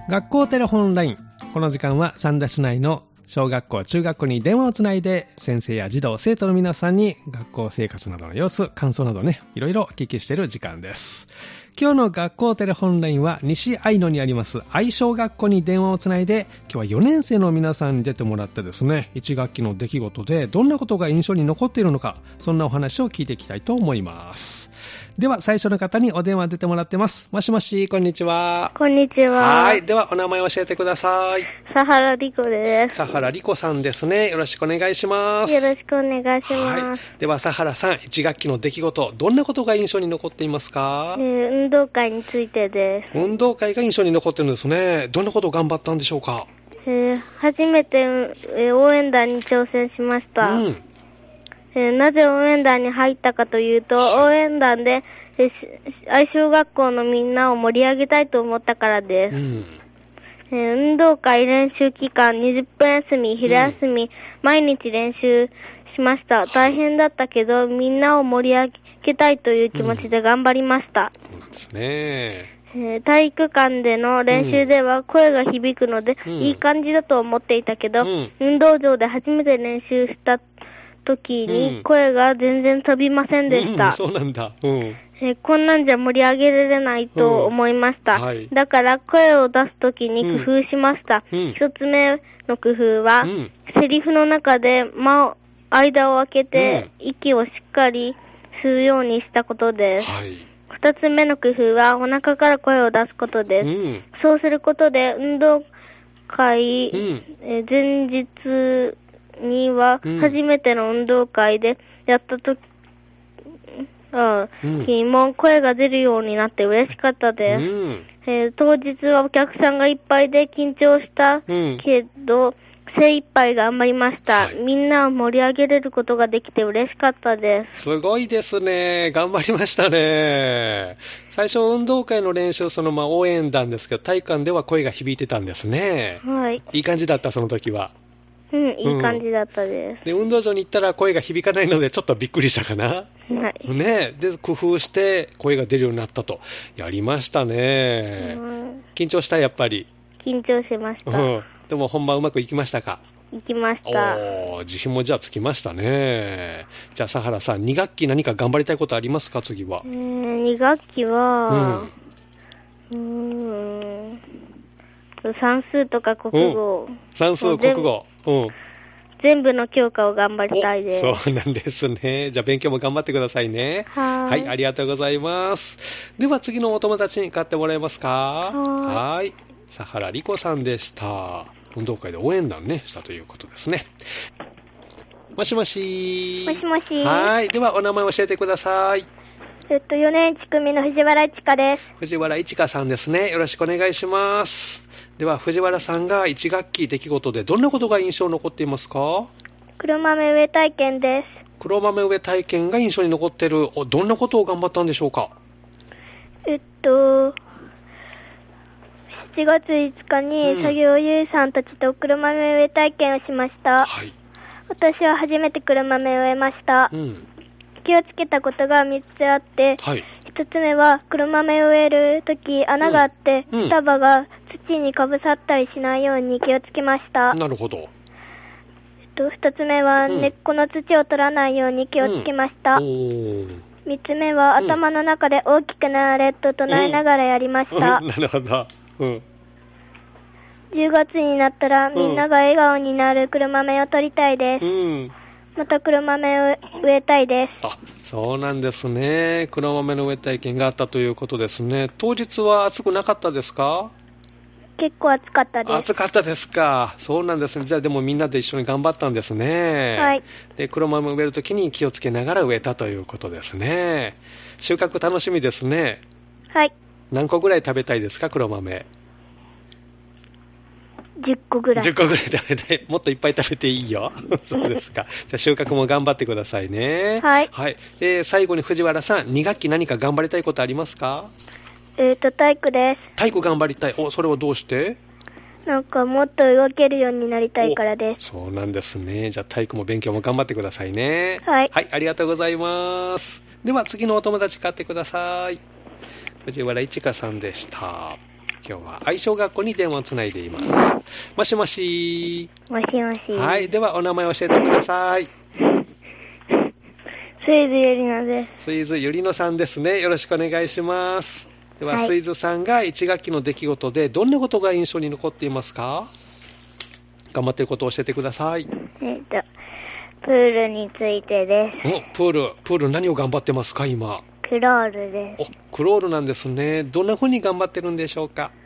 学校テレホンライン。この時間は三田市内の小学校、中学校に電話をつないで先生や児童、生徒の皆さんに学校生活などの様子、感想などね、いろいろお聞きしている時間です。今日の学校テレホンラインは西愛野にあります愛小学校に電話をつないで、今日は4年生の皆さんに出てもらってですね、1学期の出来事でどんなことが印象に残っているのか、そんなお話を聞いていきたいと思います。では最初の方にお電話出てもらってます。もしもし、こんにちは。 こんにちは。 はい。ではお名前を教えてください。 佐原莉子です。 佐原莉子さんですね。よろしくお願いします。 よろしくお願いします。 はい。では佐原さん、1学期の出来事、どんなことが印象に残っていますか？ 運動会についてです。 運動会が印象に残ってるんですね。どんなことを頑張ったんでしょうか？ 初めて、応援団に挑戦しました。なぜ応援団に入ったかというと、応援団で愛小学校のみんなを盛り上げたいと思ったからです。運動会練習期間20分休み、昼休み、毎日練習しました。大変だったけど、みんなを盛り上げたいという気持ちで頑張りました。 そうなんですね。 体育館での練習では声が響くので、いい感じだと思っていたけど、運動場で初めて練習した時に声が全然飛びませんでした。 そうなんだ。 こんなんじゃ盛り上げられないと思いました。だから声を出す時に工夫しました。一つ目の工夫は、セリフの中で間を空けて息をしっかり吸うようにしたことです。二つ目の工夫はお腹から声を出すことです。そうすることで運動会、前日には初めての運動会でやった時も声が出るようになって嬉しかったです。当日はお客さんがいっぱいで緊張したけど、精一杯頑張りました。みんなを盛り上げれることができて嬉しかったです。 すごいですね。頑張りましたね。最初運動会の練習、応援団ですけど、体育館では声が響いてたんですね。いい感じだった、その時は。 いい感じだったです。 で、運動場に行ったら声が響かないので、ちょっとびっくりしたかな。ね。で、工夫して声が出るようになったと。やりましたね。緊張した、やっぱり。 緊張しました。 でも本番うまくいきましたか？ いきました。 自信もじゃあつきましたね。じゃあ佐原さん、2学期何か頑張りたいことありますか、次は。 2学期は、算数とか国語。 算数、国語。 全部の教科を頑張りたいです。 そうなんですね。じゃあ勉強も頑張ってくださいね。はい、ありがとうございます。では次のお友達に買ってもらえますか？はい。佐原莉子さんでした。運動会で応援団ね、したということですね。もしもし。 もしもし。 はい。ではお名前教えてください。 4年1組の藤原一華です。 藤原一華さんですね。よろしくお願いします。では藤原さんが1学期出来事でどんなことが印象に残っていますか？ 黒豆植え体験です。 黒豆植え体験が印象に残っている。どんなことを頑張ったんでしょうか ？7月5日に作業員さんたちと黒豆植え体験をしました。私は初めて黒豆を植えました。気をつけたことが3つあって、1つ目は黒豆を植えるとき穴があって、束が土にかぶさったりしないように気をつけました。 なるほど。 2つ目は根っこの土を取らないように気をつけました。3つ目は頭の中で大きくなれと唱えながらやりました。 なるほど。 10月になったらみんなが笑顔になる黒豆を取りたいです。また黒豆を植えたいです。 そうなんですね。黒豆の植え体験があったということですね。当日は暑くなかったですか？ 結構暑かったです。 暑かったですか。そうなんですね。じゃあでもみんなで一緒に頑張ったんですね。で、黒豆を植えるときに気をつけながら植えたということですね。収穫楽しみですね。何個ぐらい食べたいですか、黒豆 ？10個ぐらい。 10個ぐらい食べたい。もっといっぱい食べていいよ。そうですか。じゃあ収穫も頑張ってくださいね。最後に藤原さん、2学期何か頑張りたいことありますか？ 体育です。 体育頑張りたい。それはどうして？ なんかもっと動けるようになりたいからです。 そうなんですね。じゃあ体育も勉強も頑張ってくださいね。ありがとうございます。では次のお友達買ってください。藤原一華さんでした。 今日は愛小学校に電話をつないでいます。もしもし。 もしもし。 はい。では、お名前を教えてください。 スイズゆりのです。 スイズゆりのさんですね。よろしくお願いします。では、スイズさんが1学期の出来事でどんなことが印象に残っていますか？頑張っていることを教えてください。 プールについてです。 プール何を頑張ってますか今？ クロールです。 クロールなんですね。どんな風に頑張ってるんでしょうか？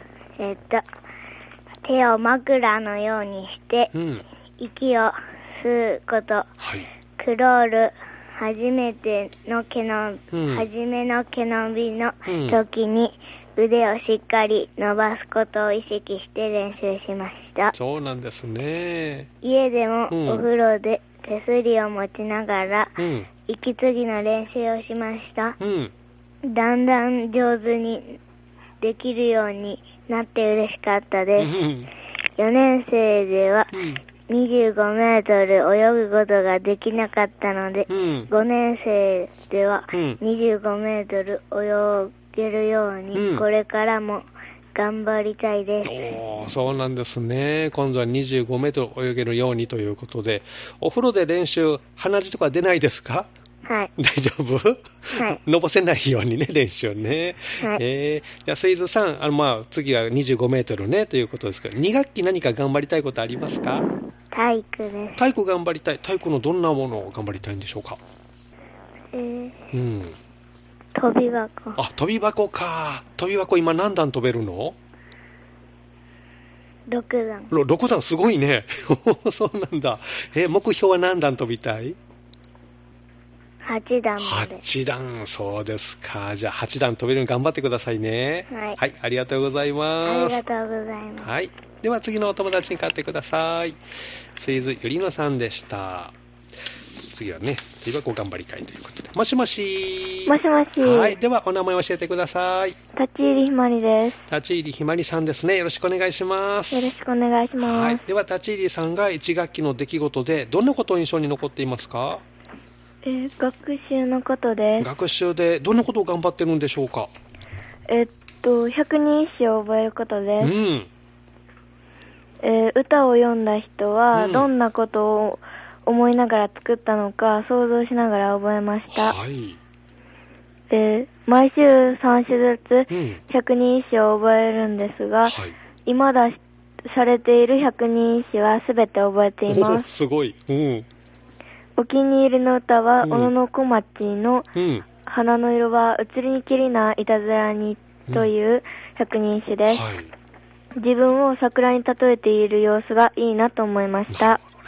手を枕のようにして、息を吸うこと。はい、クロール、初めの毛伸びの時に腕をしっかり伸ばすことを意識して練習しました。 そうなんですね。 家でもお風呂で手すりを持ちながら、息継ぎの練習をしました。だんだん上手にできるようになって嬉しかったです。4年生では、25メートル泳ぐことができなかったので、5年生では25メートル泳げるように、これからも頑張りたいです。 そうなんですね。今度は25メートル泳げるようにということで、お風呂で練習、鼻血とか出ないですか？ はい。 大丈夫？はい。のぼせないようにね、練習ね。はい。じゃあ、スイズさん、次は25メートルね、ということですけど、2学期何か頑張りたいことありますか？ 体育です。 体育頑張りたい。体育のどんなものを頑張りたいんでしょうか？ 飛び箱。 飛び箱か。飛び箱今何段飛べるの ？6段。 6段すごいね。そうなんだ。目標は何段飛びたい ？8段まで。 8段、そうですか。じゃあ8段飛べるように頑張ってくださいね。 はい。 はい、ありがとうございます。 ありがとうございます。 はい。では次のお友達に変わってください。スイズゆりのさんでした。次はね、飛び箱頑張りたいということで。もしもし。 もしもし。 はい。ではお名前を教えてください。 立ち入りひまりです。 立ち入りひまりさんですね。よろしくお願いします。 よろしくお願いします。はい。 では立ち入りさんが1学期の出来事でどんなことを印象に残っていますか？ 学習のことです。 学習でどんなことを頑張ってるんでしょうか？ 百人一首を覚えることです。歌を読んだ人はどんなことを思いながら作ったのか想像しながら覚えました。はい。毎週3種ずつ百人一首を覚えるんですが、今出されている百人一首はすべて覚えています。 すごい。 お気に入りの歌は、小野小町の花の色は移りにきりないたずらにという百人一首です。自分を桜に例えている様子がいいなと思いました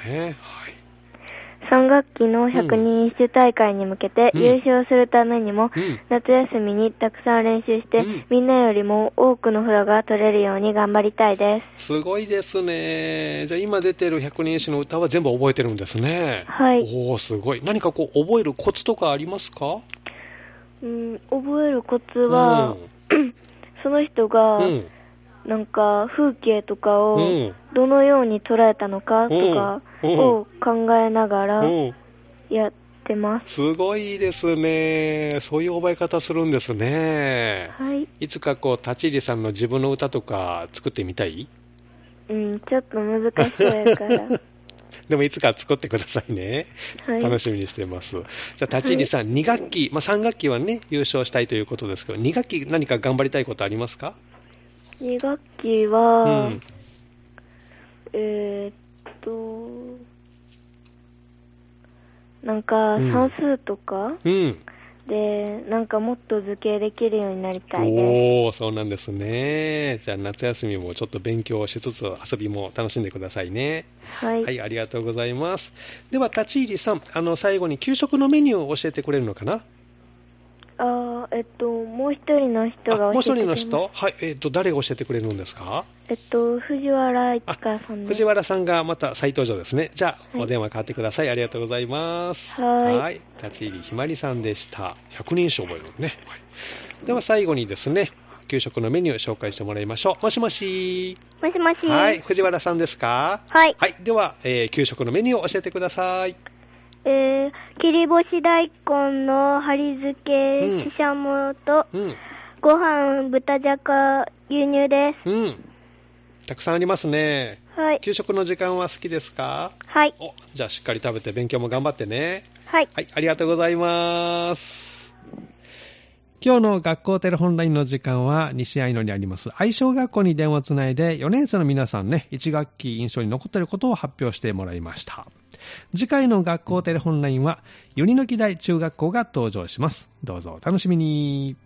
。3学期の百人一首大会に向けて優勝するためにも、夏休みにたくさん練習して、みんなよりも多くの札が取れるように頑張りたいです。 すごいですね。じゃあ今出てる百人一首の歌は全部覚えてるんですね。 はい。 すごい。何か覚えるコツとかありますか？ 覚えるコツは、その人が、なんか風景とかをどのように捉えたのかとかを考えながらやってます。 すごいですね。そういう覚え方するんですね。 はい。 いつか立ち入りさんの自分の歌とか作ってみたい？ ちょっと難しそうやから。 でもいつか作ってくださいね。はい、楽しみにしてます。じゃあ立ち入りさん、2学期、3学期はね優勝したいということですけど、2学期何か頑張りたいことありますか ？2学期は、なんか算数とか、で、なんかもっと図形できるようになりたいです。 そうなんですね。じゃあ夏休みもちょっと勉強しつつ遊びも楽しんでくださいね。 はい。 はい、ありがとうございます。では立ち入りさん、最後に給食のメニューを教えてくれるのかな？ もう一人の人が教えてくれます。 もう一人の人？はい、誰が教えてくれるんですか？ 藤原一華さんです。 藤原さんがまた再登場ですね。じゃあ、お電話変わってください。ありがとうございます。 はい。 立ち入りひまりさんでした。百人一首覚えるね。はい。では最後にですね、給食のメニュー紹介してもらいましょう。もしもし。 もしもし。 はい、藤原さんですか？ はい。 はい、では、給食のメニューを教えてください。 切り干し大根の針漬け、ししゃもと、ご飯、豚じゃか牛乳です。 うん。たくさんありますね。 はい。 給食の時間は好きですか？ はい。 じゃあしっかり食べて勉強も頑張ってね。 はい。 はい、ありがとうございます。今日の学校テレホンラインの時間は西愛野にあります愛小学校に電話をつないで4年生の皆さんね、1学期印象に残っていることを発表してもらいました。次回の学校テレホンラインは、ゆりのき台中学校が登場します。どうぞお楽しみに。